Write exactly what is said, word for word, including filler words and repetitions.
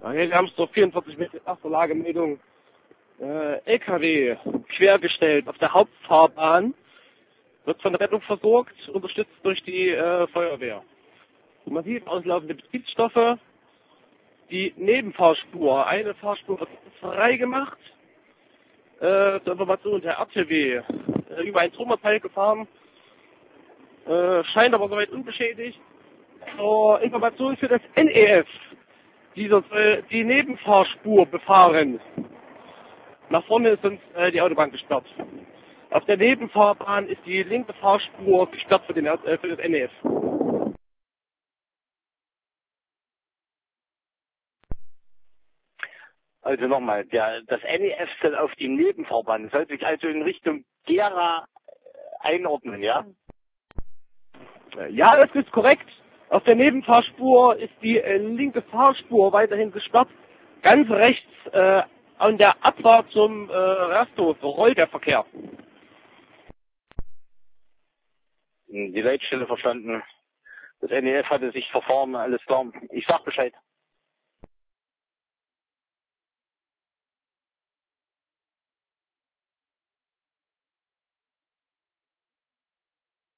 Okay, wir haben es zur vierundvierzig Meter erster Lagemeldung. Äh, L K W quergestellt auf der Hauptfahrbahn, wird von der Rettung versorgt, unterstützt durch die äh, Feuerwehr. Massiv auslaufende Betriebsstoffe, die Nebenfahrspur, eine Fahrspur wird frei gemacht. Äh, zur Information, der R T W äh, über ein Trümmerteil gefahren, äh, scheint aber soweit unbeschädigt. Zur Information für das N E F, dieser soll die Nebenfahrspur befahren. Nach vorne ist uns äh, die Autobahn gesperrt. Auf der Nebenfahrbahn ist die linke Fahrspur gesperrt für, den, äh, für das N E F. Also nochmal, der, das N E F soll auf die Nebenfahrbahn, soll sich also in Richtung Gera einordnen, ja? Ja, das ist korrekt. Auf der Nebenfahrspur ist die äh, linke Fahrspur weiterhin gesperrt. Ganz rechts äh, an der Abfahrt zum äh, Rasthof rollt der Verkehr. Die Leitstelle verstanden. Das N E F hatte sich verfahren, alles klar. Ich sag Bescheid.